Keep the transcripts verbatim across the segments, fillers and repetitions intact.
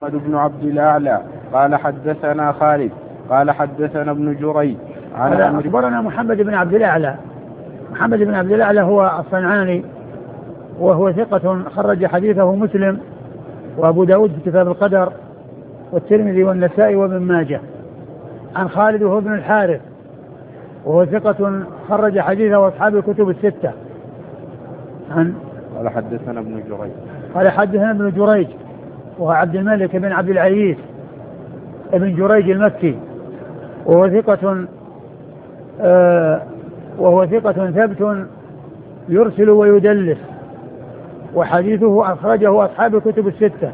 محمد بن عبد الأعلى قال حدثنا خالد قال حدثنا ابن جريج عن أخبرنا محمد بن عبد الأعلى. محمد بن عبد الأعلى هو الصنعاني وهو ثقة خرج حديثه مسلم وأبو داود في كتاب القدر والترمذي والنسائي وابن ماجه. عن خالد وهو ابن الحارث وهو ثقة خرج حديثه أصحاب الكتب الستة. عن قال حدثنا ابن جريج قال حدثنا ابن جريج وهو عبد الملك بن عبد العزيز ابن جريج المكي وهو ثقة آه وهو ثقة ثبت يرسل ويدلس وحديثه أخرجه أصحاب الكتب الستة.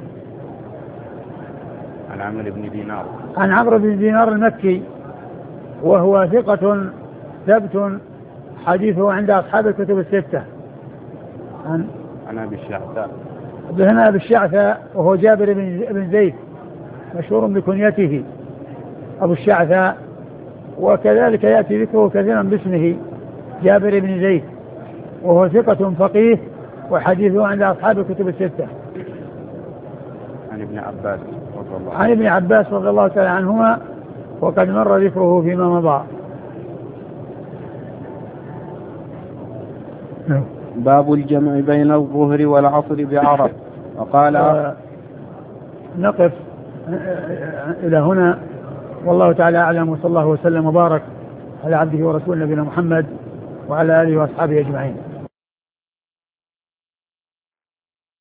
عن عمرو بن دينار عن عمرو بن دينار المكي وهو ثقة ثبت حديثه عند أصحاب الكتب الستة. عن عن أبي الشعثاء ابن أبي الشعثاء وهو جابر بن زيد مشهور بكنيته أبو الشعثاء، وكذلك يأتي ذكره كثيرا باسمه جابر بن زيد وهو ثقة فقيه وحديثه عند أصحاب الكتب الستة. عن ابن عباس رضي الله عن ابن عباس رضي الله تعالى عنهما وقد مر ذكره فيما مضى. باب الجمع بين الظهر والعصر بعرف. وقال آه نقف إلى هنا والله تعالى أعلم، وصلى الله وسلم وبارك على عبده ورسوله نبينا محمد وعلى آله وأصحابه أجمعين.